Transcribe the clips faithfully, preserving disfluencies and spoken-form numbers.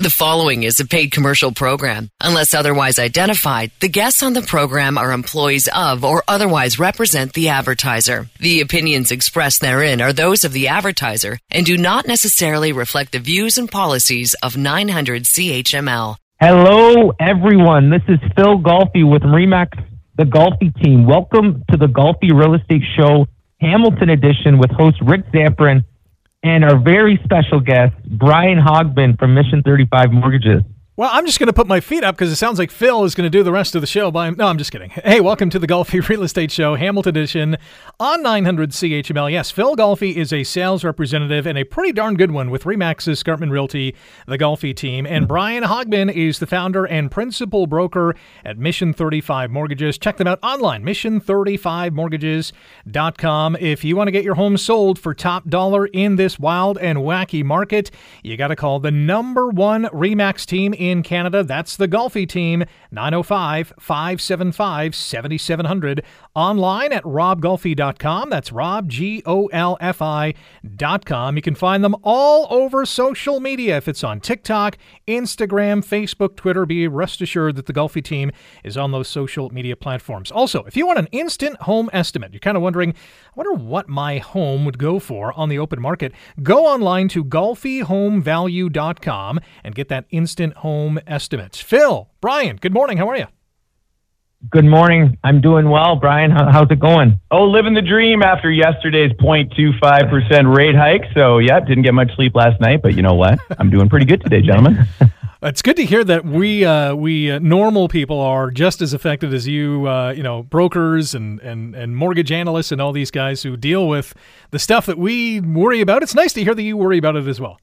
The following is a paid commercial program. Unless otherwise identified, the guests on the program are employees of or otherwise represent the advertiser. The opinions expressed therein are those of the advertiser and do not necessarily reflect the views and policies of nine hundred C H M L. Hello, everyone. This is Phil Golfi with Remax, the Golfi team. Welcome to the Golfi Real Estate Show, Hamilton edition, with host Rick Zamperin and our very special guest, Brian Hogben from Mission thirty-five Mortgages. Well, I'm just going to put my feet up because it sounds like Phil is going to do the rest of the show. By No, I'm just kidding. Hey, welcome to the Golfi Real Estate Show, Hamilton edition on nine hundred C H M L. Yes, Phil Golfi is a sales representative and a pretty darn good one with Remax's Scartman Realty, the Golfi team. And Brian Hogben is the founder and principal broker at Mission thirty-five Mortgages. Check them out online, mission thirty-five mortgages dot com. If you want to get your home sold for top dollar in this wild and wacky market, you got to call the number one Remax team in Canada. That's the Golfi team, nine oh five, five seven five, seven seven zero zero. Online at rob golfi dot com. That's Rob, G O L F I dot com. You can find them all over social media. If it's on TikTok, Instagram, Facebook, Twitter, be rest assured that the Golfi team is on those social media platforms. Also, if you want an instant home estimate, you're kind of wondering, I wonder what my home would go for on the open market, go online to golfi home value dot com and get that instant home estimate. Phil, Brian, good morning. How are you? Good morning. I'm doing well. Brian, how, how's it going? Oh, living the dream after yesterday's zero point two five percent rate hike. So, yeah, didn't get much sleep last night, but you know what? I'm doing pretty good today, gentlemen. It's good to hear that we uh, we uh, normal people are just as affected as you, uh, you know, brokers and, and, and mortgage analysts and all these guys who deal with the stuff that we worry about. It's nice to hear that you worry about it as well.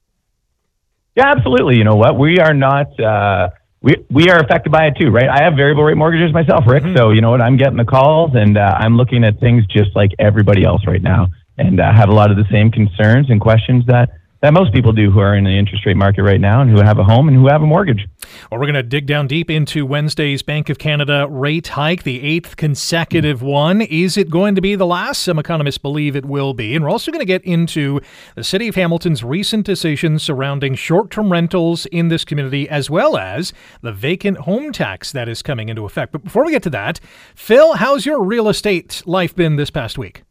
Yeah, absolutely. You know what? We are not uh, we we are affected by it too, right? I have variable rate mortgages myself, Rick. Mm-hmm. So you know what? I'm getting the calls, and uh, I'm looking at things just like everybody else right now, and uh, have a lot of the same concerns and questions that. that most people do who are in the interest rate market right now and who have a home and who have a mortgage. Well, we're going to dig down deep into Wednesday's Bank of Canada rate hike, the eighth consecutive one. Is it going to be the last? Some economists believe it will be. And we're also going to get into the City of Hamilton's recent decisions surrounding short-term rentals in this community, as well as the vacant home tax that is coming into effect. But before we get to that, Phil, how's your real estate life been this past week?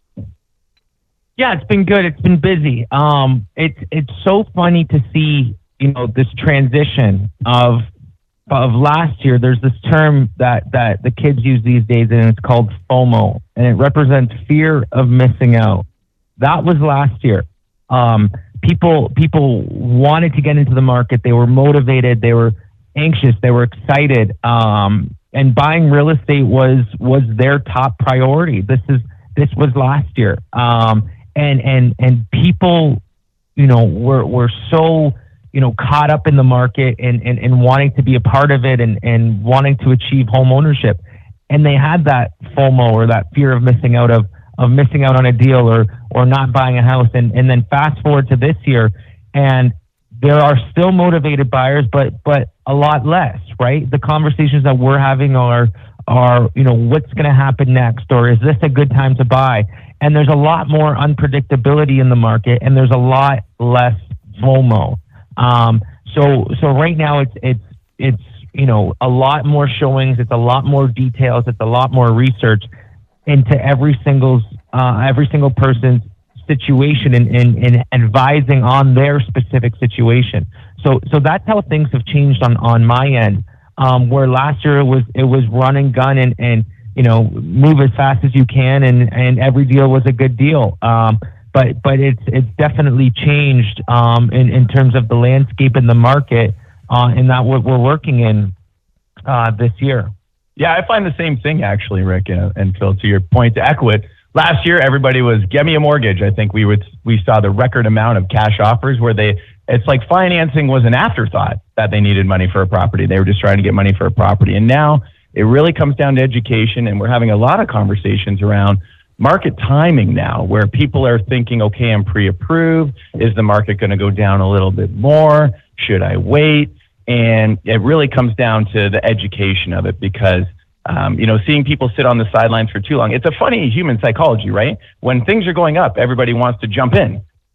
Yeah, it's been good. It's been busy. Um, it's it's so funny to see, you know, this transition of of last year. There's this term that that the kids use these days, and it's called FOMO, and it represents fear of missing out. That was last year. Um, people people wanted to get into the market. They were motivated. They were anxious. They were excited. Um, and buying real estate was was their top priority. This is this was last year. Um, And, and, and people, you know, were, were so, you know, caught up in the market and, and, and wanting to be a part of it and, and wanting to achieve home ownership. And they had that FOMO, or that fear of missing out of, of missing out on a deal or, or not buying a house. And, and then fast forward to this year, and there are still motivated buyers, but, but a lot less, right? The conversations that we're having are, are, you know, what's going to happen next? Or is this a good time to buy? And there's a lot more unpredictability in the market, and there's a lot less FOMO. Um, so, so right now it's it's it's you know a lot more showings, it's a lot more details, it's a lot more research into every single uh, every single person's situation and, and, and advising on their specific situation. So, so that's how things have changed on on my end. Um, where last year it was it was run and gun and and you know, move as fast as you can, and, and every deal was a good deal. Um, but but it's it's definitely changed um, in in terms of the landscape in the market, uh, and that what we're working in uh, this year. Yeah, I find the same thing actually, Rick uh, and Phil. To your point, to echo it, last year everybody was get me a mortgage. I think we would we saw the record amount of cash offers where they it's like financing was an afterthought that they needed money for a property. They were just trying to get money for a property, and now it really comes down to education, and we're having a lot of conversations around market timing now, where people are thinking, okay, I'm pre-approved. Is the market going to go down a little bit more? Should I wait? And it really comes down to the education of it, because, um, you know, seeing people sit on the sidelines for too long, it's a funny human psychology, right? When things are going up, everybody wants to jump in.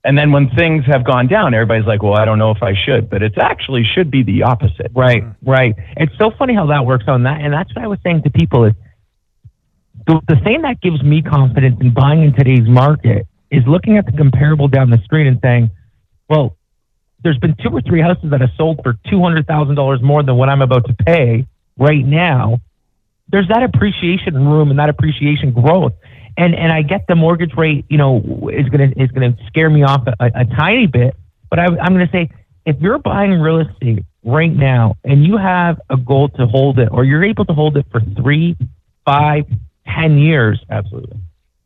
And then when things have gone down, everybody's like, well, I don't know if I should, but it's actually should be the opposite. Right, right. It's so funny how that works on that. And that's what I was saying to people is the, the thing that gives me confidence in buying in today's market is looking at the comparable down the street and saying, well, there's been two or three houses that have sold for two hundred thousand dollars more than what I'm about to pay right now. There's that appreciation room and that appreciation growth. And and I get the mortgage rate, you know, is gonna is gonna scare me off a, a, a tiny bit. But I, I'm gonna say, if you're buying real estate right now and you have a goal to hold it, or you're able to hold it for three, five, ten years, absolutely,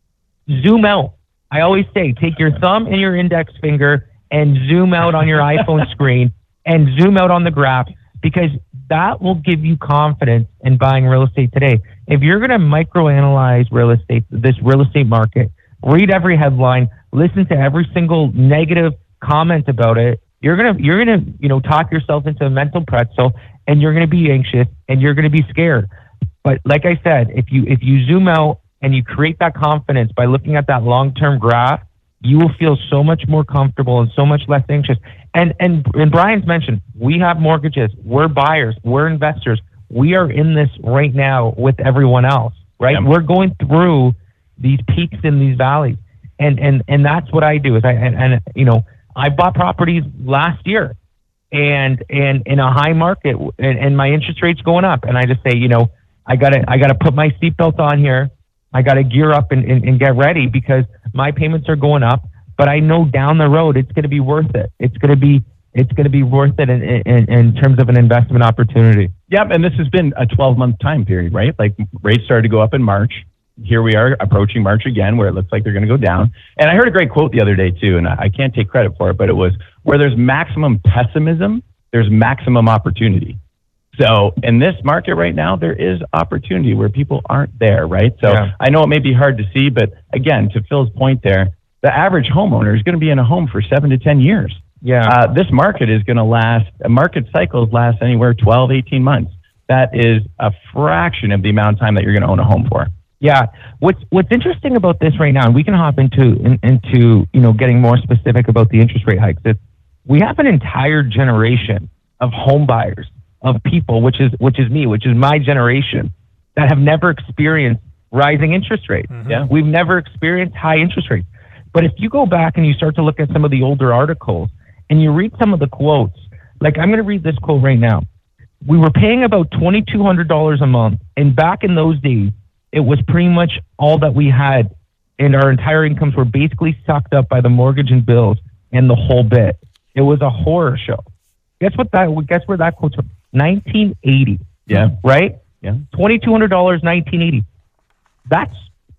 zoom out. I always say, take your thumb and your index finger and zoom out on your iPhone screen and zoom out on the graph, because that will give you confidence in buying real estate today. If you're going to microanalyze real estate, this real estate market, read every headline, listen to every single negative comment about it, you're going to, you're going to, you know, talk yourself into a mental pretzel, and you're going to be anxious and you're going to be scared. But like I said, if you, if you zoom out and you create that confidence by looking at that long-term graph, you will feel so much more comfortable and so much less anxious. And, and, and Brian's mentioned, we have mortgages, we're buyers, we're investors. We are in this right now with everyone else, right? Yeah. We're going through these peaks and these valleys. And, and, and that's what I do is I, and, and, you know, I bought properties last year and, and in a high market, and, and my interest rate's going up. And I just say, you know, I gotta, I gotta put my seatbelt on here. I gotta gear up and, and, and get ready, because my payments are going up, but I know down the road it's going to be worth it. It's going to be it's going to be worth it in, in, in terms of an investment opportunity. Yep, and this has been a twelve-month time period, right? Like, rates started to go up in March. Here we are approaching March again, where it looks like they're going to go down. And I heard a great quote the other day too, and I can't take credit for it, but it was, where there's maximum pessimism, there's maximum opportunity. So in this market right now, there is opportunity where people aren't there, right? So yeah. I know it may be hard to see, but again, to Phil's point there, the average homeowner is going to be in a home for seven to ten years. Yeah. Uh, this market is going to last, market cycles last anywhere twelve, eighteen months. That is a fraction of the amount of time that you're going to own a home for. Yeah. What's What's interesting about this right now, and we can hop into in, into you know getting more specific about the interest rate hikes, is we have an entire generation of home buyers, of people, which is which is me, which is my generation, that have never experienced rising interest rates. Mm-hmm. Yeah, we've never experienced high interest rates. But if you go back and you start to look at some of the older articles and you read some of the quotes, like I'm going to read this quote right now. We were paying about twenty-two hundred dollars a month, and back in those days, it was pretty much all that we had, and our entire incomes were basically sucked up by the mortgage and bills and the whole bit. It was a horror show. Guess what that? Guess where that quote's from? nineteen eighty. Yeah. Right? Yeah. twenty-two hundred dollars, nineteen eighty. That's,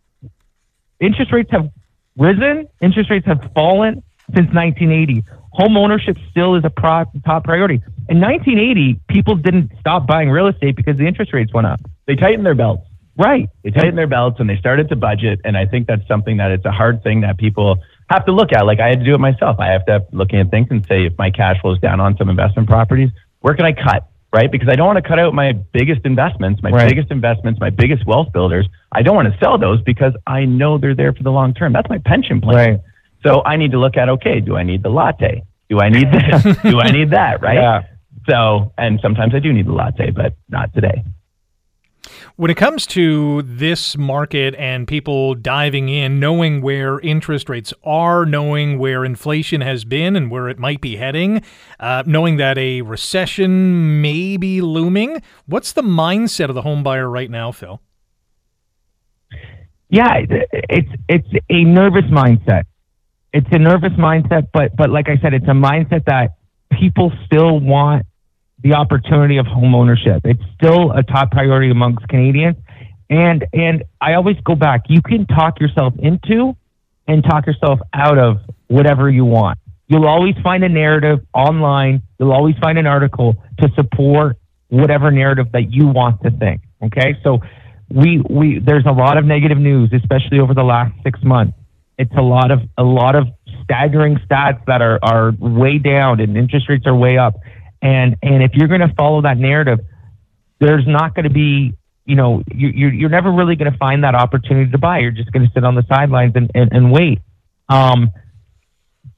interest rates have risen, interest rates have fallen since nineteen eighty. Home ownership still is a pro- top priority. In nineteen eighty, people didn't stop buying real estate because the interest rates went up. They tightened their belts. Right. They tightened their belts and they started to budget. And I think that's something that it's a hard thing that people have to look at. Like, I had to do it myself. I have to have looking at things and say, if my cash flow is down on some investment properties, where can I cut? Right? Because I don't want to cut out my biggest investments, my right. biggest investments, my biggest wealth builders. I don't want to sell those because I know they're there for the long term. That's my pension plan. Right. So I need to look at, okay, do I need the latte? Do I need this? Do I need that? Right? Yeah. So, and sometimes I do need the latte, but not today. When it comes to this market and people diving in, knowing where interest rates are, knowing where inflation has been and where it might be heading, uh, knowing that a recession may be looming, what's the mindset of the home buyer right now, Phil? Yeah, it's it's a nervous mindset. It's a nervous mindset, but but like I said, it's a mindset that people still want the opportunity of home ownership. It's still a top priority amongst Canadians. And and I always go back, you can talk yourself into and talk yourself out of whatever you want. You'll always find a narrative online. You'll always find an article to support whatever narrative that you want to think. Okay. So we we there's a lot of negative news, especially over the last six months. It's a lot of a lot of staggering stats that are, are way down and interest rates are way up. And and if you're going to follow that narrative, there's not going to be, you know, you, you're, you're never really going to find that opportunity to buy. You're just going to sit on the sidelines and, and, and wait. Um,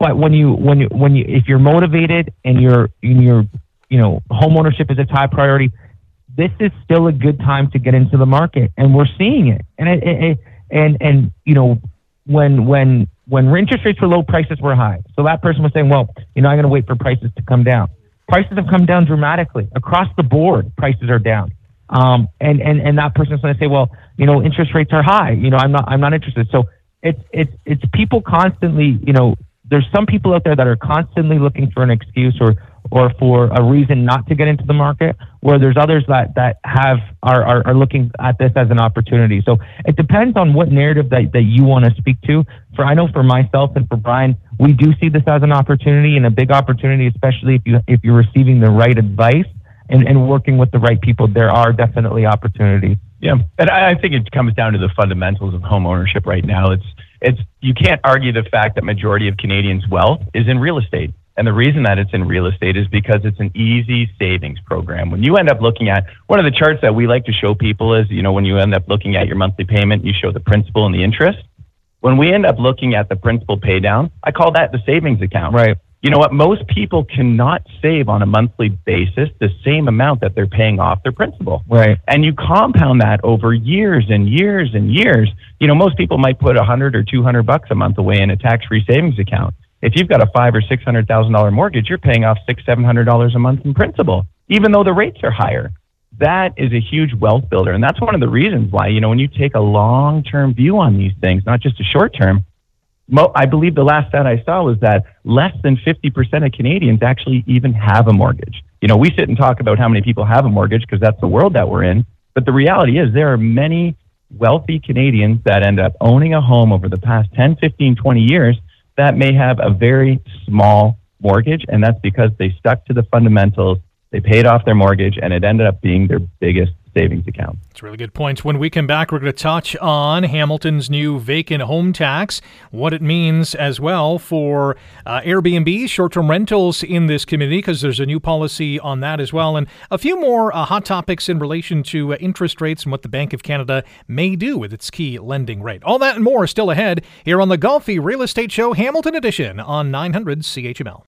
But when you when you when you if you're motivated and you're and you're you know home ownership is a high priority, this is still a good time to get into the market, and we're seeing it. And it, it, and and you know when when when interest rates were low, prices were high. So that person was saying, well, you know, I'm going to wait for prices to come down. Prices have come down dramatically across the board. Prices are down, um, and and and that person's going to say, well, you know, interest rates are high. You know, I'm not I'm not interested. So it's it's it's people constantly, you know. There's some people out there that are constantly looking for an excuse or or for a reason not to get into the market, where there's others that, that have are, are, are looking at this as an opportunity. So it depends on what narrative that, that you want to speak to. For I know for myself and for Brian, we do see this as an opportunity and a big opportunity, especially if you if you're receiving the right advice and, and working with the right people. There are definitely opportunities. Yeah, and I think it comes down to the fundamentals of home ownership right now. It's it's you can't argue the fact that majority of Canadians' wealth is in real estate. And the reason that it's in real estate is because it's an easy savings program. When you end up looking at one of the charts that we like to show people is, you know, when you end up looking at your monthly payment, you show the principal and the interest. When we end up looking at the principal pay down, I call that the savings account. Right. You know what? Most people cannot save on a monthly basis the same amount that they're paying off their principal. Right. And you compound that over years and years and years. You know, most people might put a hundred or two hundred bucks a month away in a tax-free savings account. If you've got a five or six hundred thousand dollar mortgage, you're paying off six, seven hundred dollars a month in principal, even though the rates are higher. That is a huge wealth builder, and that's one of the reasons why, you know, when you take a long-term view on these things, not just a short-term. Mo- I believe the last stat I saw was that less than fifty percent of Canadians actually even have a mortgage. You know, we sit and talk about how many people have a mortgage because that's the world that we're in, but the reality is there are many wealthy Canadians that end up owning a home over the past ten, fifteen, twenty years that may have a very small mortgage, and that's because they stuck to the fundamentals, they paid off their mortgage, and it ended up being their biggest savings account. That's really good points. When we come back, we're going to touch on Hamilton's new vacant home tax, what it means as well for uh, Airbnb, short-term rentals in this community, because there's a new policy on that as well, and a few more uh, hot topics in relation to uh, interest rates and what the Bank of Canada may do with its key lending rate. All that and more still ahead here on the Golfi Real Estate Show, Hamilton Edition on nine hundred C H M L.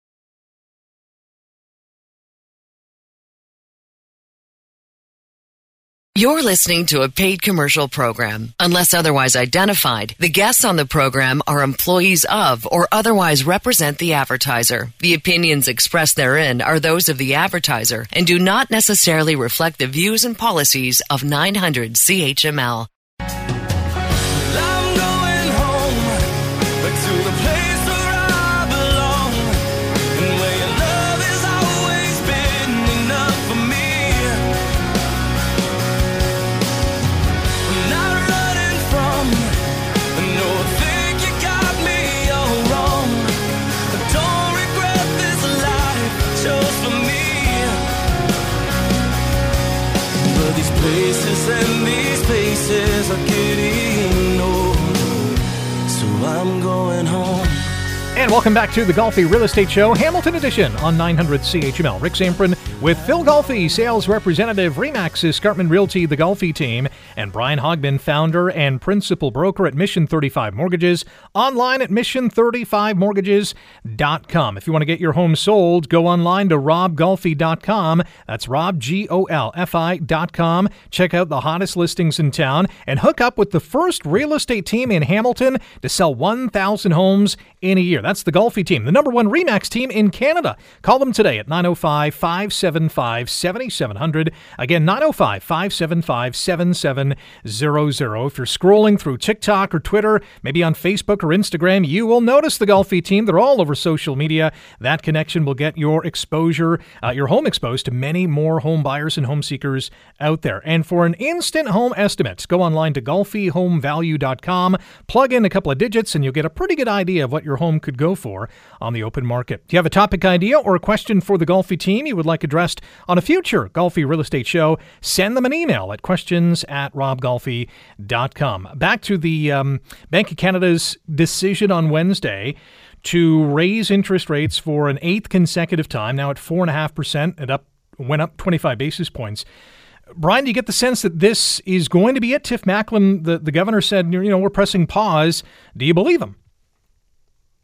You're listening to a paid commercial program. Unless otherwise identified, the guests on the program are employees of or otherwise represent the advertiser. The opinions expressed therein are those of the advertiser and do not necessarily reflect the views and policies of nine hundred C H M L. Places and these places are getting old, so I'm going home. And welcome back to the Golfi Real Estate Show, Hamilton Edition on nine hundred C H M L. Rick Zamprin with Phil Golfi, sales representative, Remax Escarpment Realty, the Golfi team, and Brian Hogman, founder and principal broker at Mission thirty-five Mortgages, online at mission thirty-five mortgages dot com. If you want to get your home sold, go online to rob golfi dot com. That's Rob, G O L F I dot com. Check out the hottest listings in town and hook up with the first real estate team in Hamilton to sell one thousand homes in a year. That's the Golfi team, the number one Remax team in Canada. Call them today at nine oh five, five seven five, seven seven zero zero. Again, nine oh five, five seven five, seven seven zero zero. If you're scrolling through TikTok or Twitter, maybe on Facebook or Instagram, you will notice the Golfi team. They're all over social media. That connection will get your exposure, uh, your home exposed to many more home buyers and home seekers out there. And for an instant home estimate, go online to golfi home value dot com, plug in a couple of digits, and you'll get a pretty good idea of what your home could go for on the open market. Do you have a topic idea or a question for the Golfi team you would like addressed on a future Golfi Real Estate Show? Send them an email at questions at rob golfi dot com. Back to the um, Bank of Canada's decision on Wednesday to raise interest rates for an eighth consecutive time, now at four point five percent. It up went up twenty-five basis points. Brian, do you get the sense that this is going to be it? Tiff Macklem, the, the governor, said, you know, we're pressing pause. Do you believe him?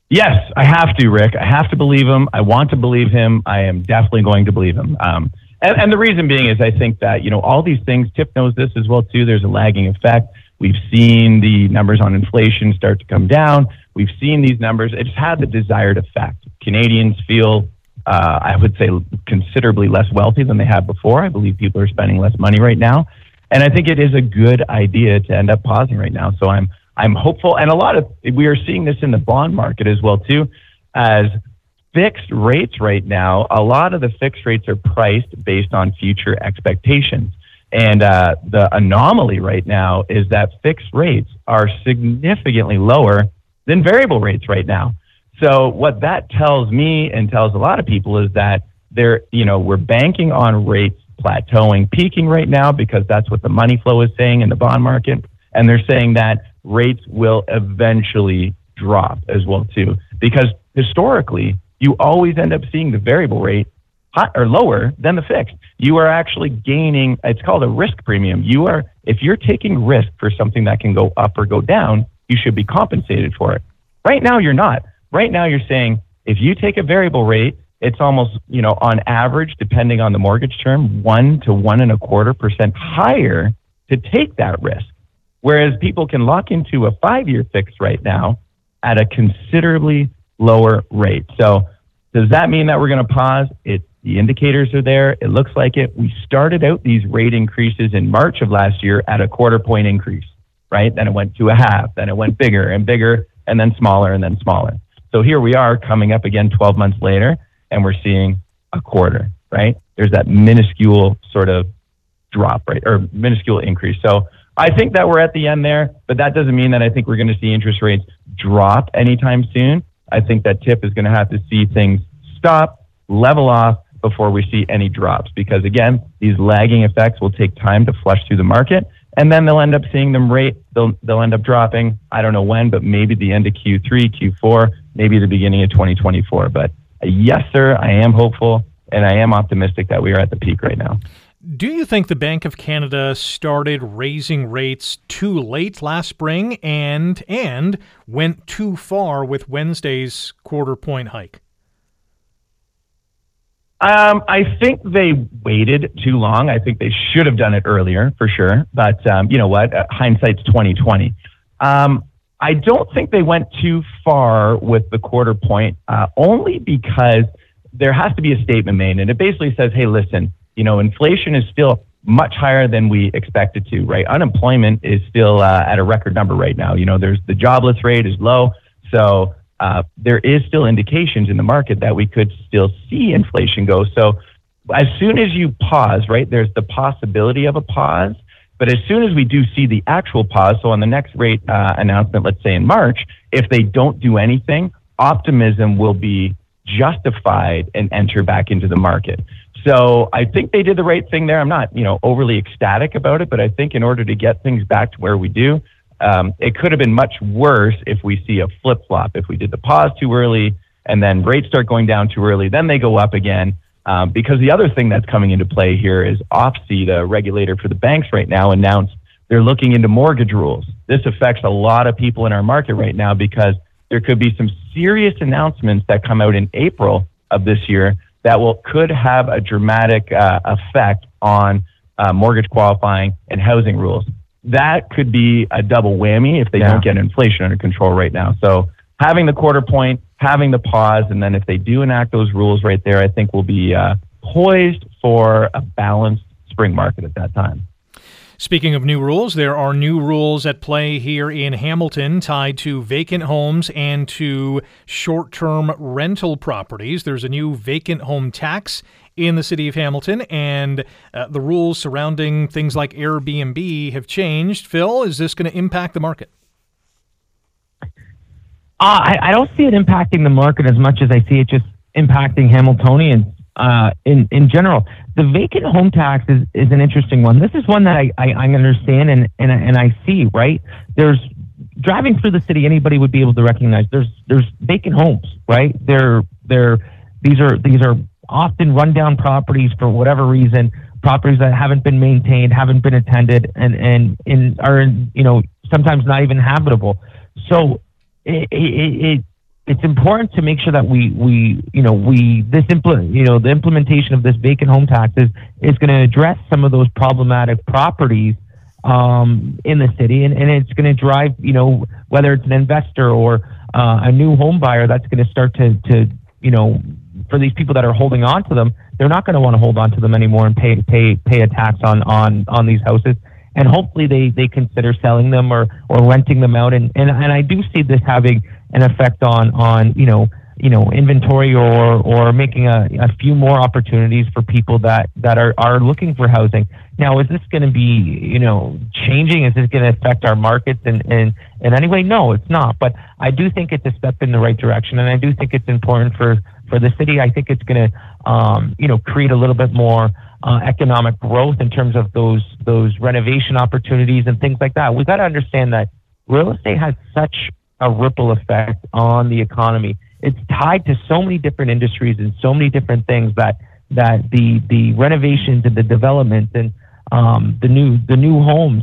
Yes, I have to, Rick. I have to believe him. I want to believe him. I am definitely going to believe him. Um, and, and the reason being is I think that, you know, all these things, Tip knows this as well, too. There's a lagging effect. We've seen the numbers on inflation start to come down. We've seen these numbers. It's had the desired effect. Canadians feel, uh, I would say, considerably less wealthy than they have before. I believe people are spending less money right now. And I think it is a good idea to end up pausing right now. So I'm I'm hopeful. And a lot of, we are seeing this in the bond market as well, too, as fixed rates right now. A lot of the fixed rates are priced based on future expectations. And uh, the anomaly right now is that fixed rates are significantly lower than variable rates right now. So what that tells me and tells a lot of people is that they're, you know, we're banking on rates plateauing, peaking right now, because that's what the money flow is saying in the bond market. And they're saying that rates will eventually drop as well, too, because historically, you always end up seeing the variable rate hot or lower than the fixed. You are actually gaining, it's called a risk premium. You are, if you're taking risk for something that can go up or go down, you should be compensated for it. Right now, you're not. Right now, you're saying if you take a variable rate, it's almost, you know, on average, depending on the mortgage term, one to one and a quarter percent higher to take that risk. Whereas people can lock into a five-year fix right now at a considerably lower rate. So does that mean that we're going to pause? It, the indicators are there. It looks like it. We started out these rate increases in March of last year at a quarter point increase, right? Then it went to a half. Then it went bigger and bigger and then smaller and then smaller. So here we are coming up again twelve months later, and we're seeing a quarter, right? There's that minuscule sort of drop, right? Or minuscule increase. So I think that we're at the end there, but that doesn't mean that I think we're going to see interest rates drop anytime soon. I think that Tip is going to have to see things stop, level off before we see any drops, because again, these lagging effects will take time to flush through the market, and then they'll end up seeing them rate, they'll, they'll end up dropping. I don't know when, but maybe the end of Q three, Q four, maybe the beginning of twenty twenty-four. But uh, yes, sir, I am hopeful, and I am optimistic that we are at the peak right now. Do you think the Bank of Canada started raising rates too late last spring and and went too far with Wednesday's quarter point hike? Um, I think they waited too long. I think they should have done it earlier, for sure. But um, you know what? Uh, hindsight's twenty twenty. Um, I don't think they went too far with the quarter point, uh, only because there has to be a statement made, and it basically says, "Hey, listen. You know, inflation is still much higher than we expected to, right? Unemployment is still uh, at a record number right now. You know, there's the jobless rate is low. So uh, there is still indications in the market that we could still see inflation go. So as soon as you pause, right, there's the possibility of a pause. But as soon as we do see the actual pause, so on the next rate uh, announcement, let's say in March, if they don't do anything, optimism will be justified and enter back into the market. So I think they did the right thing there. I'm not, you know, overly ecstatic about it, but I think in order to get things back to where we do, um, it could have been much worse if we see a flip-flop. If we did the pause too early and then rates start going down too early, then they go up again. Um, because the other thing that's coming into play here is O S C I, the regulator for the banks right now, announced they're looking into mortgage rules. This affects a lot of people in our market right now because there could be some serious announcements that come out in April of this year that will could have a dramatic uh, effect on uh, mortgage qualifying and housing rules. That could be a double whammy if they yeah. don't get inflation under control right now. So having the quarter point, having the pause, and then if they do enact those rules right there, I think we'll be uh, poised for a balanced spring market at that time. Speaking of new rules, there are new rules at play here in Hamilton tied to vacant homes and to short-term rental properties. There's a new vacant home tax in the city of Hamilton, and uh, the rules surrounding things like Airbnb have changed. Phil, is this going to impact the market? Uh, I, I don't see it impacting the market as much as I see it just impacting Hamiltonians uh, in, in general. The vacant home tax is, is an interesting one. This is one that I, I, I understand and, and, and I see, right? There's driving through the city, anybody would be able to recognize there's there's vacant homes, right? They're they're these are these are often rundown properties for whatever reason, properties that haven't been maintained, haven't been attended, and and, and are, you know, sometimes not even habitable. So it, it, it it's important to make sure that we, we you know, we this implement, you know, the implementation of this vacant home tax is, is going to address some of those problematic properties um, in the city, and, and it's going to drive, you know, whether it's an investor or uh, a new home buyer that's going to start to, to, you know, for these people that are holding on to them, they're not going to want to hold on to them anymore and pay pay pay a tax on on on these houses. And hopefully they, they consider selling them or, or renting them out. And, and, and I do see this having an effect on, on you know, you know, inventory or, or making a, a few more opportunities for people that, that are, are looking for housing. Now, is this going to be, you know, changing? Is this going to affect our markets in, in, in any way? No, it's not. But I do think it's a step in the right direction. And I do think it's important for, for the city. I think it's going to, um, you know, create a little bit more Uh, economic growth in terms of those those renovation opportunities and things like that. We got to understand that real estate has such a ripple effect on the economy. It's tied to so many different industries and so many different things that that the the renovations and the development and um, the new the new homes,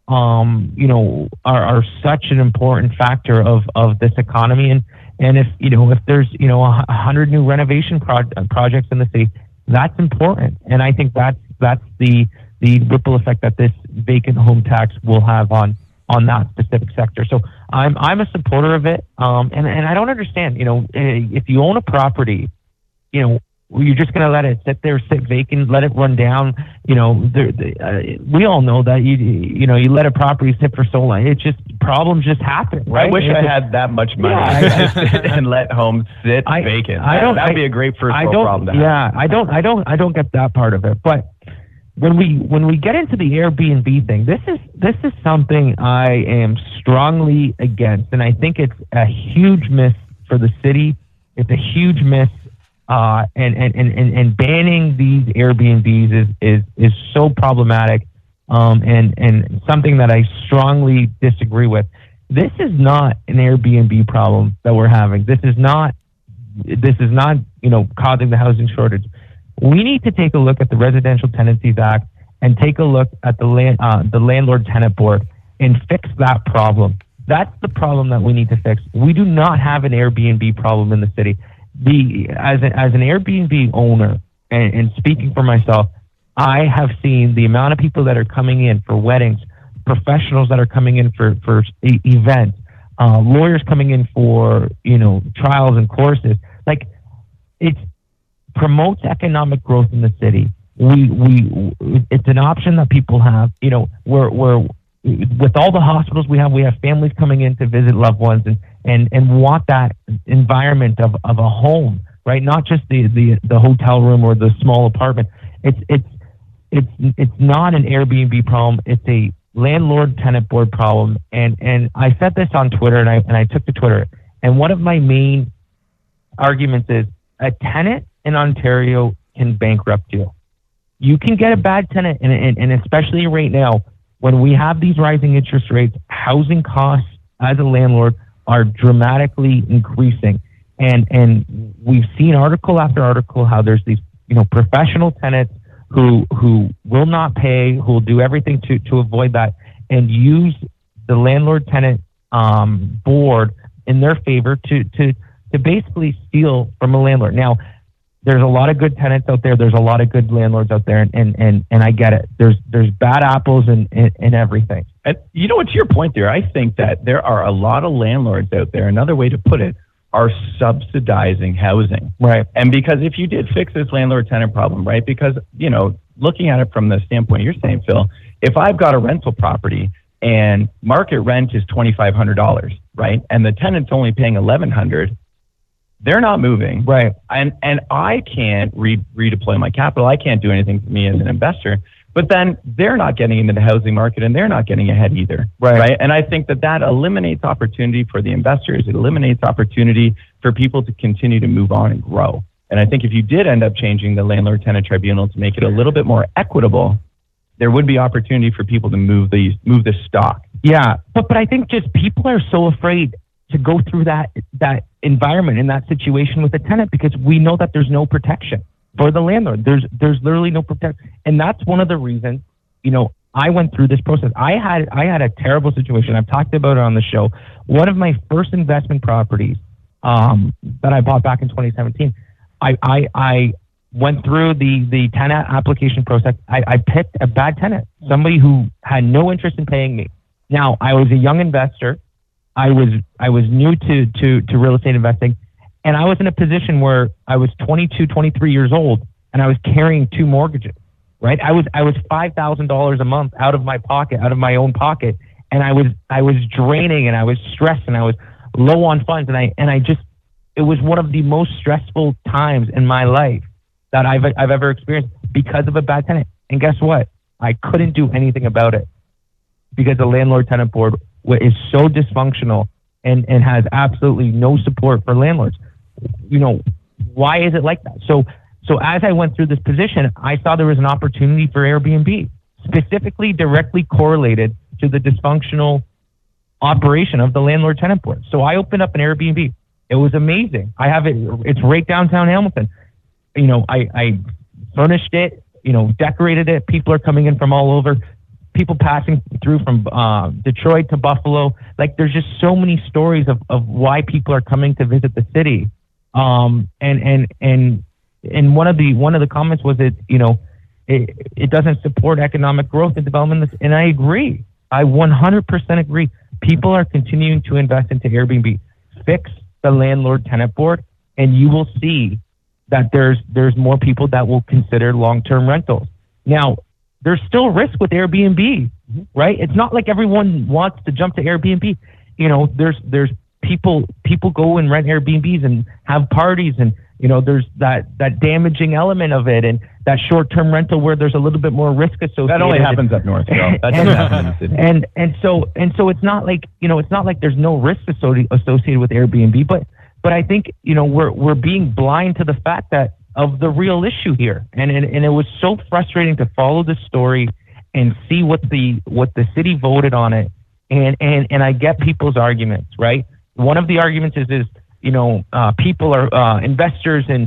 um, you know, are, are such an important factor of of this economy. And and if you know if there's you know a hundred new renovation pro- projects in the city, that's important, and I think that's that's the the ripple effect that this vacant home tax will have on on that specific sector. So I'm I'm a supporter of it, um, and and I don't understand. You know, if you own a property, you know, you're just going to let it sit there, sit vacant, let it run down. You know, there, uh, we all know that you you know you let a property sit for so long, it just problems just happen. Right? I wish it's I a, had that much money yeah, to sit and let homes sit I, vacant. I don't. That'd I, be a great first I world don't, problem to have. Yeah, I don't. I don't. I don't get that part of it. But when we when we get into the Airbnb thing, this is this is something I am strongly against, and I think it's a huge miss for the city. It's a huge miss. Uh, and, and, and, and banning these Airbnbs is, is, is so problematic, um, and, and something that I strongly disagree with. This is not an Airbnb problem that we're having. This is not, this is not, you know, causing the housing shortage. We need to take a look at the Residential Tenancies Act and take a look at the land, uh, the Landlord Tenant Board and fix that problem. That's the problem that we need to fix. We do not have an Airbnb problem in the city. The as a, as an Airbnb owner, and, and speaking for myself, I have seen the amount of people that are coming in for weddings, professionals that are coming in for for e- events, uh, lawyers coming in for you know trials and courses. Like, it promotes economic growth in the city. We we it's an option that people have. You know, we're we're with all the hospitals we have, we have families coming in to visit loved ones and, and, and want that environment of, of a home, right? Not just the, the, the hotel room or the small apartment. It's, it's, it's, it's not an Airbnb problem. It's a landlord tenant board problem. And, and I said this on Twitter, and I, and I took to Twitter. And one of my main arguments is a tenant in Ontario can bankrupt you. You can get a bad tenant, and, and, and especially right now, when we have these rising interest rates, housing costs as a landlord are dramatically increasing. And and we've seen article after article how there's these, you know, professional tenants who who will not pay, who will do everything to, to avoid that and use the landlord tenant um, board in their favor to, to, to basically steal from a landlord. Now, there's a lot of good tenants out there. There's a lot of good landlords out there, and and, and, and I get it. There's there's bad apples and in, in, in everything. And you know what, to your point there, I think that there are a lot of landlords out there. Another way to put it, are subsidizing housing. Right. And because if you did fix this landlord-tenant problem, right, because, you know, looking at it from the standpoint you're saying, Phil, if I've got a rental property and market rent is twenty-five hundred dollars, right, and the tenant's only paying eleven hundred dollars, they're not moving. Right. And and I can't re- redeploy my capital. I can't do anything for me as an investor. But then they're not getting into the housing market and they're not getting ahead either. Right. Right. And I think that that eliminates opportunity for the investors. It eliminates opportunity for people to continue to move on and grow. And I think if you did end up changing the landlord tenant tribunal to make it a little bit more equitable, there would be opportunity for people to move these move this stock. Yeah. But but I think just people are so afraid to go through that that environment in that situation with a tenant because we know that there's no protection for the landlord. There's there's literally no protection, and that's one of the reasons. You know, I went through this process. I had I had a terrible situation. I've talked about it on the show. One of my first investment properties, um, that I bought back in twenty seventeen. I, I, I went through the, the tenant application process. I, I picked a bad tenant, somebody who had no interest in paying me. Now, I was a young investor. I was I was new to, to, to real estate investing, and I was in a position where I was twenty-two, twenty-three years old, and I was carrying two mortgages, right? I was I was five thousand dollars a month out of my pocket, out of my own pocket, and I was I was draining, and I was stressed, and I was low on funds, and I and I just it was one of the most stressful times in my life that I've I've ever experienced because of a bad tenant. And guess what? I couldn't do anything about it because the landlord-tenant board is so dysfunctional and, and has absolutely no support for landlords. You know, why is it like that? So, so as I went through this position, I saw there was an opportunity for Airbnb, specifically directly correlated to the dysfunctional operation of the landlord-tenant board. So I opened up an Airbnb. It was amazing. I have it. It's right downtown Hamilton. You know, I, I furnished it, you know, decorated it. People are coming in from all over. People passing through from uh, Detroit to Buffalo. Like, there's just so many stories of, of why people are coming to visit the city. Um, and, and, and, and one of the, one of the comments was that, you know, it, it doesn't support economic growth and development. And I agree. I one hundred percent agree. People are continuing to invest into Airbnb. Fix the landlord-tenant board, and you will see that there's, there's more people that will consider long-term rentals. Now, there's still risk with Airbnb, right? It's not like everyone wants to jump to Airbnb. You know, there's there's people people go and rent Airbnbs and have parties, and you know, there's that that damaging element of it, and that short-term rental where there's a little bit more risk associated. That only happens up north, though. That doesn't happen in the city. And and so and so it's not like, you know, it's not like there's no risk associated with Airbnb, but but I think, you know, we're we're being blind to the fact that of the real issue here. And, and and it was so frustrating to follow the story and see what the what the city voted on it. And and and I get people's arguments, right? One of the arguments is is, you know, uh, people are uh, investors and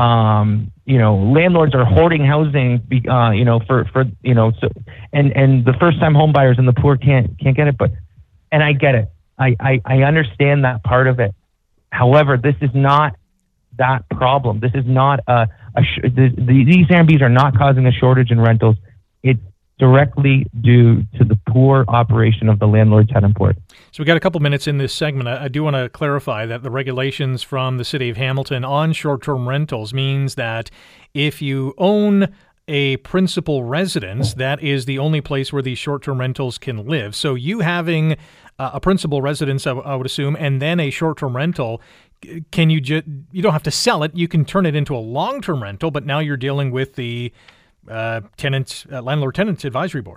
um, you know, landlords are hoarding housing, uh, you know, for for you know, so and and the first time home buyers and the poor can't can't get it. But and I get it. I I, I understand that part of it. However, this is not that problem. This is not a, a sh- the, the, these Airbnbs are not causing a shortage in rentals. It's directly due to the poor operation of the landlord-tenant board. So we got a couple minutes in this segment. I, I do want to clarify that the regulations from the city of Hamilton on short-term rentals means that if you own a principal residence, that is the only place where these short-term rentals can live. So you having uh, a principal residence, I, w- I would assume, and then a short-term rental, can you just, you don't have to sell it. You can turn it into a long-term rental, but now you're dealing with the uh, tenant, uh, landlord-tenant advisory board.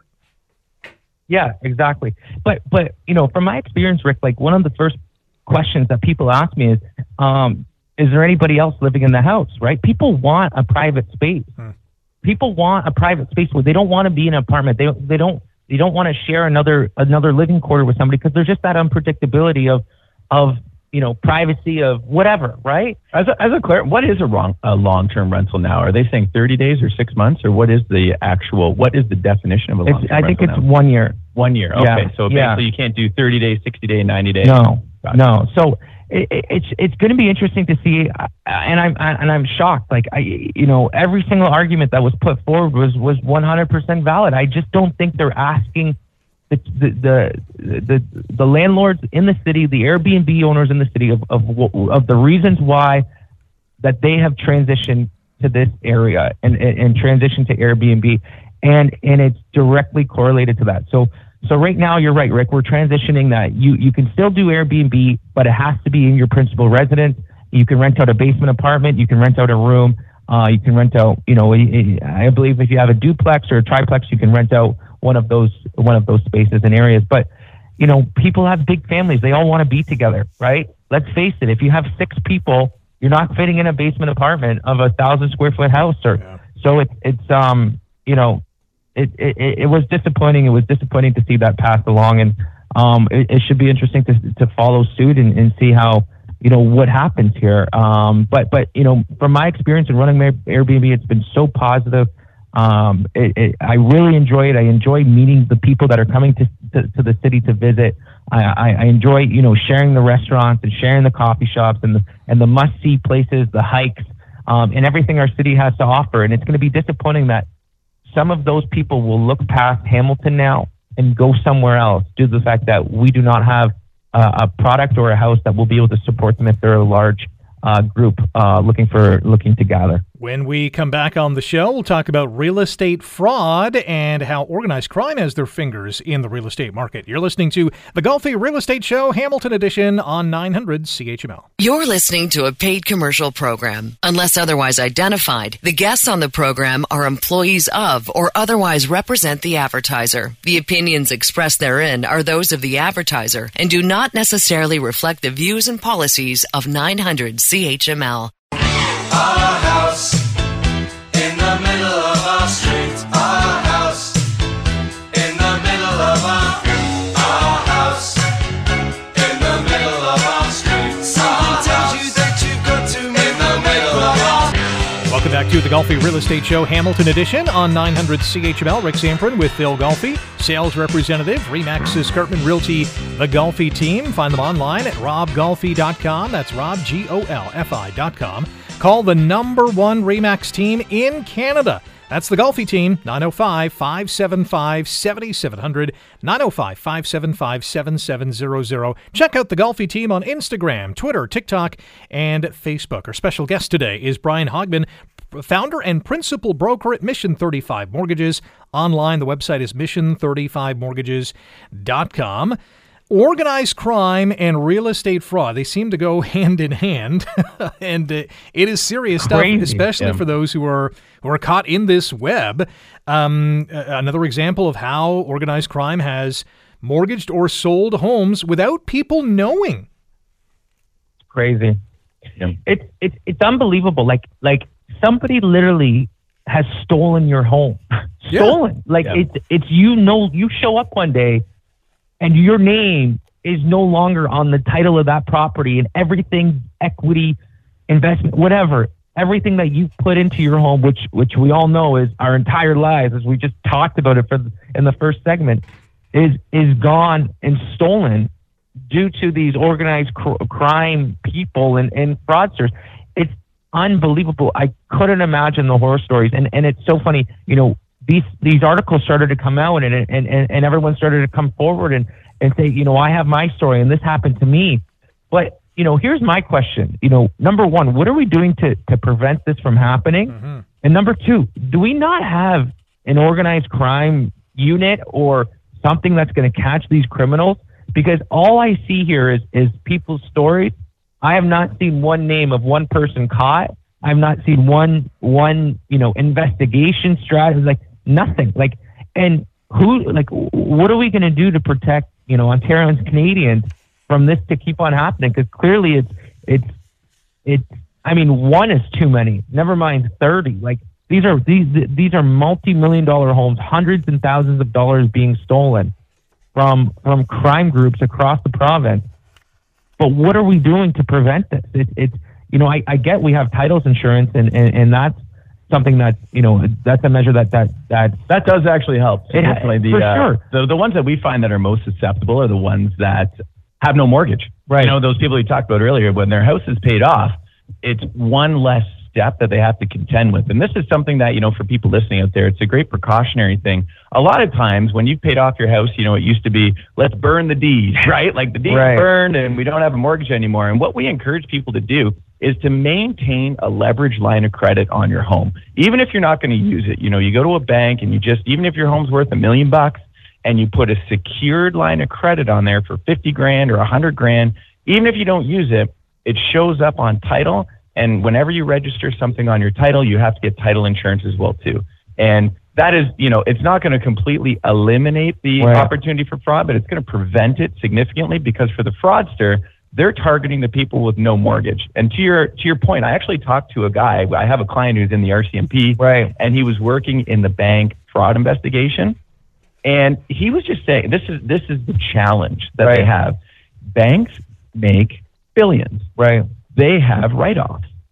Yeah, exactly. But, but, you know, from my experience, Rick, like one of the first questions that people ask me is, um, is there anybody else living in the house, right? People want a private space. Hmm. People want a private space where they don't want to be in an apartment. They, they don't, they don't want to share another, another living quarter with somebody because there's just that unpredictability of, of, you know, privacy of whatever, right? As a, as a clear, what is a wrong a long-term rental now? Are they saying thirty days or six months, or what is the actual? What is the definition of a long-term it's, I think rental it's now? one year. One year. Okay, Yeah, so yeah. basically you can't do thirty days, sixty days, ninety days. No, Gotcha. no. So it, it, it's it's going to be interesting to see, uh, and I'm I, and I'm shocked. Like I, you know, every single argument that was put forward was was one hundred percent valid. I just don't think they're asking the the the the, the landlords in the city, the Airbnb owners in the city, of of of the reasons why that they have transitioned to this area and and, and transitioned to Airbnb, and and it's directly correlated to that. So. So right now, you're right, Rick. We're transitioning that. You you can still do Airbnb, but it has to be in your principal residence. You can rent out a basement apartment. You can rent out a room. Uh, you can rent out, you know, I believe if you have a duplex or a triplex, you can rent out one of those one of those spaces and areas. But, you know, people have big families. They all want to be together, right? Let's face it. If you have six people, you're not fitting in a basement apartment of a thousand square foot house. Or yeah. So it's it's um you know. It, it it was disappointing. It was disappointing to see that passed along, and um, it, it should be interesting to to follow suit and, and see how, you know, what happens here. Um, but but you know, from my experience in running my Airbnb, it's been so positive. Um, it, it, I really enjoy it. I enjoy meeting the people that are coming to to, to the city to visit. I, I, I enjoy, you know, sharing the restaurants and sharing the coffee shops and the and the must see places, the hikes, um, and everything our city has to offer. And it's going to be disappointing that some of those people will look past Hamilton now and go somewhere else due to the fact that we do not have uh, a product or a house that will be able to support them if they're a large uh, group uh, looking for looking to gather. When we come back on the show, we'll talk about real estate fraud and how organized crime has their fingers in the real estate market. You're listening to the Golfi Real Estate Show, Hamilton Edition on nine hundred C H M L. You're listening to a paid commercial program. Unless otherwise identified, the guests on the program are employees of or otherwise represent the advertiser. The opinions expressed therein are those of the advertiser and do not necessarily reflect the views and policies of nine hundred C H M L. Our house in the middle of our street. Our house in the middle of our our house in the middle of our street. Something tells you that you've got to in the middle of our. Welcome back to the Golfi Real Estate Show, Hamilton Edition on nine hundred C H M L. Rick Zamprin with Phil Golfi, sales representative, Remax Escarpment Realty, the Golfi team. Find them online at rob golfi dot com. That's Rob, G O L F I dot com. Call the number one Remax team in Canada. That's the Golfi team, nine oh five, five seven five, seven seven zero zero, nine oh five, five seven five, seven seven zero zero. Check out the Golfi team on Instagram, Twitter, TikTok, and Facebook. Our special guest today is Brian Hogman, founder and principal broker at Mission thirty-five Mortgages. Online, the website is mission thirty-five mortgages dot com. Organized crime and real estate fraud, they seem to go hand in hand, and uh, it is serious Crazy. stuff, especially Yeah. for those who are who are caught in this web. Um, uh, another example of how organized crime has mortgaged or sold homes without people knowing. Crazy. Yeah. It's it's it's unbelievable. Like like somebody literally has stolen your home. Yeah. Stolen. Like Yeah. it's it's you know you show up one day and your name is no longer on the title of that property, and everything, equity, investment, whatever, everything that you put into your home, which which we all know is our entire lives, as we just talked about it for the, in the first segment, is is gone and stolen due to these organized cr- crime people and, and fraudsters. It's unbelievable. I couldn't imagine the horror stories, and and it's so funny, you know. These these articles started to come out, and and, and and everyone started to come forward and, and say, you know, I have my story, and this happened to me. But, you know, here's my question. You know, number one, what are we doing to, to prevent this from happening? Mm-hmm. And number two, do we not have an organized crime unit or something that's going to catch these criminals? Because all I see here is is people's stories. I have not seen one name of one person caught. I've not seen one one you know investigation strategy. Like, nothing. Like, and who, like, what are we going to do to protect, you know, Ontarians, Canadians from this to keep on happening? Because clearly it's, it's, it's, I mean, one is too many, never mind thirty. Like, these are, these, these are multi-million dollar homes, hundreds and thousands of dollars being stolen from, from crime groups across the province. But what are we doing to prevent this? It, it's, you know, I, I get we have titles insurance, and, and, and that's something that, you know, that's a measure that that that That does actually help. It ha- Definitely the, for uh, sure. the the ones that we find that are most susceptible are the ones that have no mortgage. Right. You know, those people we talked about earlier, when their house is paid off, it's one less step that they have to contend with. And this is something that, you know, for people listening out there, it's a great precautionary thing. A lot of times when you've paid off your house, you know, it used to be, let's burn the deed, right? Like the deed's Right. burned and we don't have a mortgage anymore. And what we encourage people to do is to maintain a leverage line of credit on your home. Even if you're not going to use it, you know, you go to a bank and you just, even if your home's worth a million bucks and you put a secured line of credit on there for fifty grand or a hundred grand, even if you don't use it, it shows up on title. And whenever you register something on your title, you have to get title insurance as well too. And that is, you know, it's not going to completely eliminate the Right. opportunity for fraud, but it's going to prevent it significantly, because for the fraudster, they're targeting the people with no mortgage. And to your to your point, I actually talked to a guy. I have a client who's in the R C M P, Right. and he was working in the bank fraud investigation. And he was just saying, this is this is the challenge that Right. they have. Banks make billions. right. They have write-offs.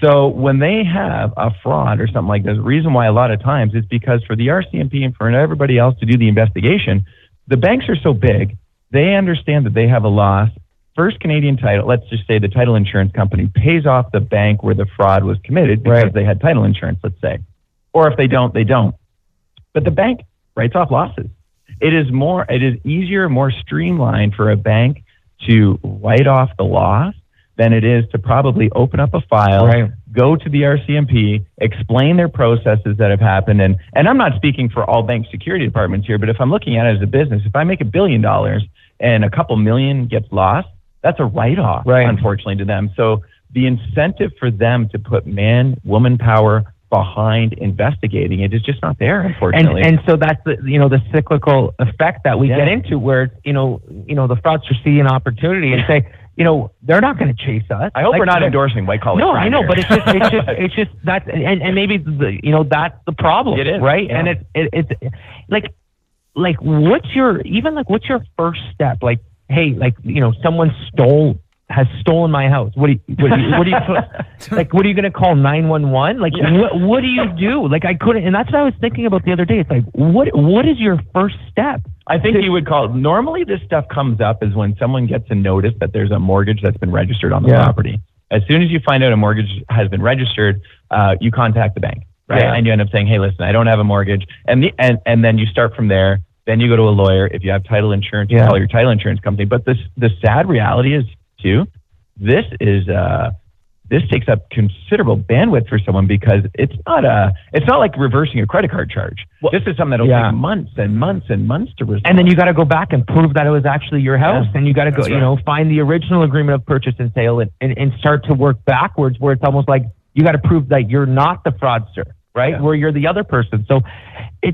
So when they have a fraud or something like this, the reason why a lot of times is because for the R C M P and for everybody else to do the investigation, the banks are so big, they understand that they have a loss. First Canadian Title, let's just say the title insurance company pays off the bank where the fraud was committed because Right. they had title insurance, let's say. Or if they don't, they don't. But the bank writes off losses. It is more, it is easier, more streamlined for a bank to write off the loss than it is to probably open up a file, Right. go to the R C M P, explain their processes that have happened. And, and I'm not speaking for all bank security departments here, but if I'm looking at it as a business, if I make a billion dollars and a couple million gets lost, that's a write-off, Right. unfortunately, to them. So the incentive for them to put man, woman power behind investigating it is just not there, And unfortunately. and so that's the you know the cyclical effect that we Yeah. get into, where you know you know the fraudsters see an opportunity and say, you know, they're not going to chase us. I hope Like, we're not they're- endorsing white collar No, crime I know, here. but it's just it's just it's just that's and, and maybe the you know that's the problem, It is, right? yeah. And it's it, it's like like what's your even like what's your first step? Like, hey, like you know someone stole has stolen my house. What do you what do you, what do you like? What are you going to call nine one one? Like Yeah. what what do you do? Like I couldn't, and that's what I was thinking about the other day. It's like what what is your first step? I think you would call it, normally this stuff comes up is when someone gets a notice that there's a mortgage that's been registered on the Yeah. property. As soon as you find out a mortgage has been registered, uh, you contact the bank, right? Yeah. And you end up saying, hey, listen, I don't have a mortgage. And, the, and, and then you start from there. Then you go to a lawyer. If you have title insurance, you Yeah. call your title insurance company. But this, the sad reality is, too, this is uh, this takes up considerable bandwidth for someone because it's not a it's not like reversing a credit card charge. This is something that'll Yeah. take months and months and months to resolve. And then you got to go back and prove that it was actually your house. Yeah. And you got to go, That's you right. know, find the original agreement of purchase and sale and, and, and start to work backwards where it's almost like you got to prove that you're not the fraudster, right? Yeah. Where you're the other person. So it's,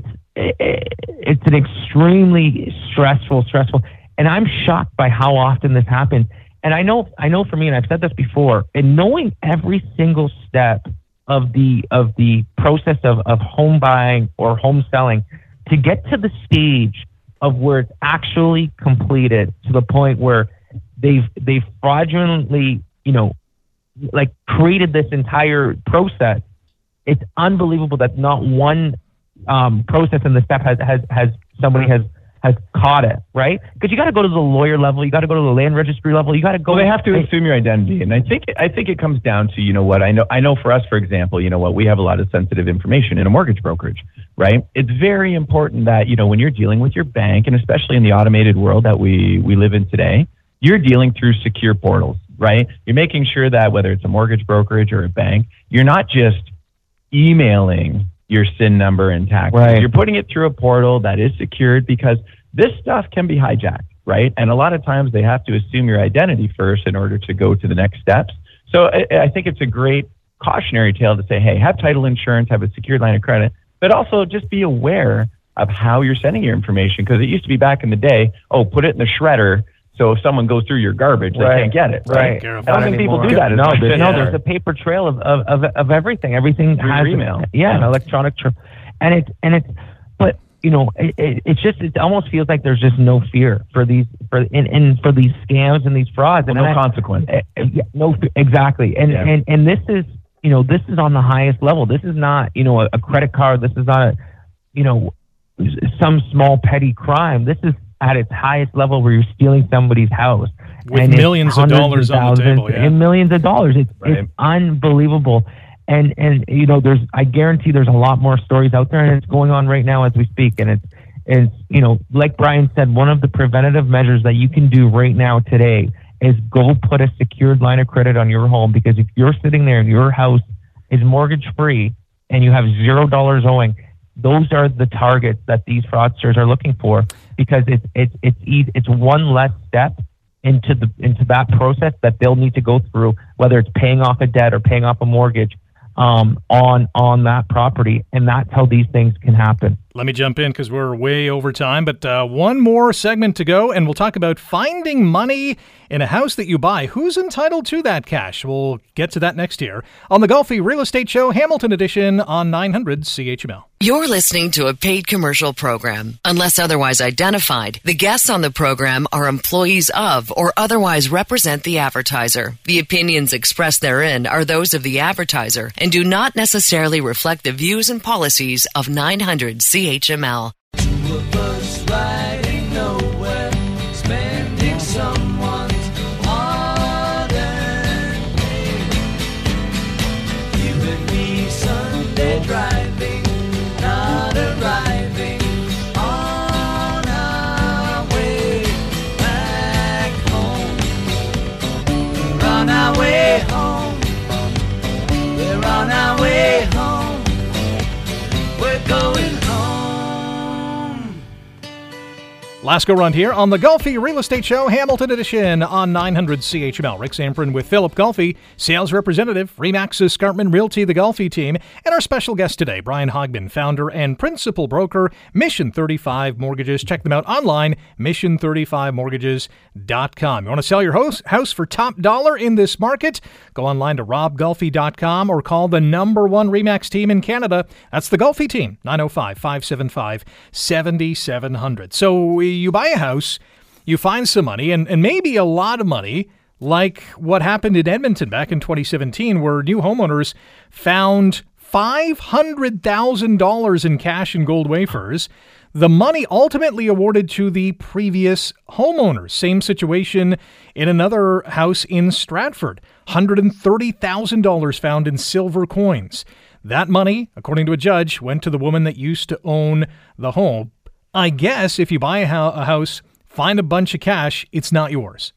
it's an extremely stressful, stressful. And I'm shocked by how often this happens. And I know, I know for me, and I've said this before, and knowing every single step of the of the process of, of home buying or home selling to get to the stage of where it's actually completed to the point where they've they've fraudulently, you know, like created this entire process. It's unbelievable that not one um, process in the step has has has somebody has has caught it, right? Because you got to go to the lawyer level, you got to go to the land registry level, you got to go. Well, they have to and- assume your identity, and I think I think it comes down to, you know what, I know I know for us, for example, you know what, we have a lot of sensitive information in a mortgage brokerage, right? It's very important that, you know, when you're dealing with your bank, and especially in the automated world that we we live in today, you're dealing through secure portals, right? You're making sure that whether it's a mortgage brokerage or a bank, you're not just emailing your S I N number and taxes. Right. You're putting it through a portal that is secured because this stuff can be hijacked, right? And a lot of times they have to assume your identity first in order to go to the next steps. So I, I think it's a great cautionary tale to say, hey, have title insurance, have a secured line of credit, but also just be aware of how you're sending your information. Because it used to be back in the day, oh, put it in the shredder. So if someone goes through your garbage, they Right. can't get it. Right. Care I of don't that think people anymore. do that. as No, much there's, no, anymore. there's a paper trail of, of, of, of everything. Everything Through has your email. Yeah, an Yeah. electronic trail, and it's and it's, but you know, it, it, it's just it almost feels like there's just no fear for these for and, and for these scams and these frauds. Well, and no I- consequence. uh, uh, yeah, no, fe- exactly. And Yeah. and and this is you know this is on the highest level. This is not you know a, a credit card. This is not a you know s- some small petty crime. This is at its highest level where you're stealing somebody's house. With And it's millions of hundreds dollars on the thousands table, yeah. and millions of dollars. It's, Right. it's unbelievable. And and you know, there's I guarantee there's a lot more stories out there, and it's going on right now as we speak. And it's it's you know, like Brian said, one of the preventative measures that you can do right now today is go put a secured line of credit on your home, because if you're sitting there and your house is mortgage free and you have zero dollars owing, those are the targets that these fraudsters are looking for, because it's it's it's eas- it's one less step into the into that process that they'll need to go through, whether it's paying off a debt or paying off a mortgage um, on on that property, and that's how these things can happen. Let me jump in because we're way over time, but uh, one more segment to go, and we'll talk about finding money in a house that you buy. Who's entitled to that cash? We'll get to that next year on the Golfi Real Estate Show, Hamilton Edition on nine hundred C H M L. You're listening to a paid commercial program. Unless otherwise identified, the guests on the program are employees of or otherwise represent the advertiser. The opinions expressed therein are those of the advertiser and do not necessarily reflect the views and policies of nine hundred C H M L. Two of us riding nowhere, spending someone's hard-earned pay. You and me Sunday driving, not arriving on our way back home. We're on our way home. We're on our way home. We're going home. Last go round here on the Golfi Real Estate Show, Hamilton Edition on nine hundred C H M L. Rick Zamperin with Philip Golfi, sales representative, Remax Escarpment Realty, the Golfi team, and our special guest today, Brian Hogman, founder and principal broker, Mission thirty-five Mortgages. Check them out online, mission thirty-five mortgages dot com. You want to sell your house, house for top dollar in this market? Go online to rob golfi dot com or call the number one Remax team in Canada. That's the Golfi team, nine oh five, five seven five, seven seven zero zero. So you buy a house, you find some money, and, and maybe a lot of money, like what happened in Edmonton back in twenty seventeen, where new homeowners found five hundred thousand dollars in cash and gold wafers. The money ultimately awarded to the previous homeowners. Same situation in another house in Stratford. one hundred thirty thousand dollars found in silver coins. That money, according to a judge, went to the woman that used to own the home. I guess if you buy a, ho- a house, find a bunch of cash, it's not yours.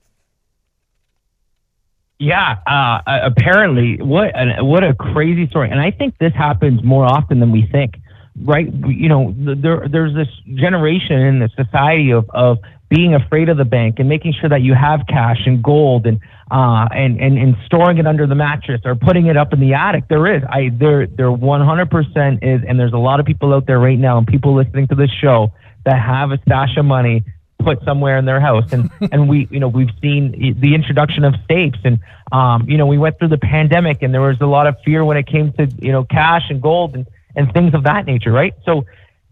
Yeah, uh, apparently, what an, what a crazy story. And I think this happens more often than we think, right? You know, there there's this generation in the society of, of being afraid of the bank and making sure that you have cash and gold and uh and, and, and storing it under the mattress or putting it up in the attic. There is, I there there one hundred percent is, and there's a lot of people out there right now and people listening to this show that have a stash of money put somewhere in their house. And, and we, you know, we've seen the introduction of safes and, um, you know, we went through the pandemic and there was a lot of fear when it came to, you know, cash and gold and, and things of that nature. Right. So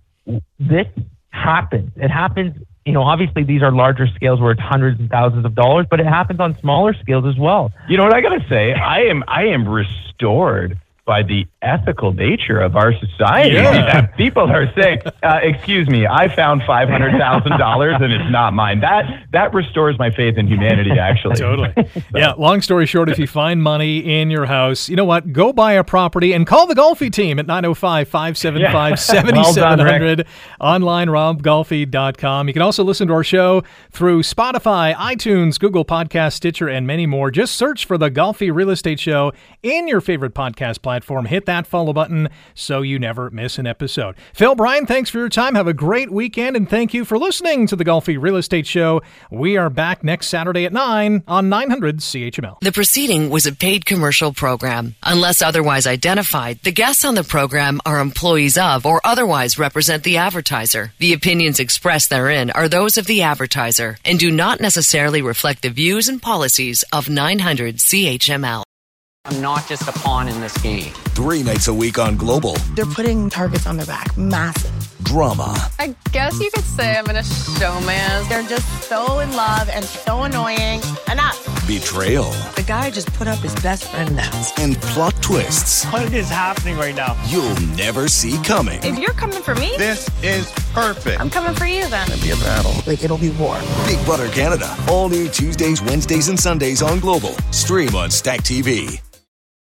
this happens. It happens, you know, obviously these are larger scales where it's hundreds and thousands of dollars, but it happens on smaller scales as well. You know what I gotta say? I am, I am restored by the ethical nature of our society. Yeah. People are saying, uh, excuse me, I found five hundred thousand dollars and it's not mine. That that restores my faith in humanity, actually. Totally. So. Yeah, long story short, if you find money in your house, you know what? Go buy a property and call the Golfi team at nine oh five, five seven five, seven seven zero zero. Online, rob golfi dot com. You can also listen to our show through Spotify, iTunes, Google Podcasts, Stitcher, and many more. Just search for the Golfi Real Estate Show in your favorite podcast platform. Platform. Hit that follow button so you never miss an episode. Phil, Brian, thanks for your time. Have a great weekend, and thank you for listening to the Golfi Real Estate Show. We are back next Saturday at nine on nine hundred C H M L. The proceeding was a paid commercial program. Unless otherwise identified, the guests on the program are employees of or otherwise represent the advertiser. The opinions expressed therein are those of the advertiser and do not necessarily reflect the views and policies of nine hundred C H M L. I'm not just a pawn in this game. Three nights a week on Global. They're putting targets on their back. Massive. Drama. I guess you could say I'm in a showman. They're just so in love and so annoying. Enough. Betrayal. The guy just put up his best friend now. And plot twists. What is happening right now? You'll never see coming. If you're coming for me, This is perfect. I'm coming for you then. Be a battle. Like, it'll be war. Big Brother Canada. All new Tuesdays, Wednesdays, and Sundays on Global. Stream on Stack T V.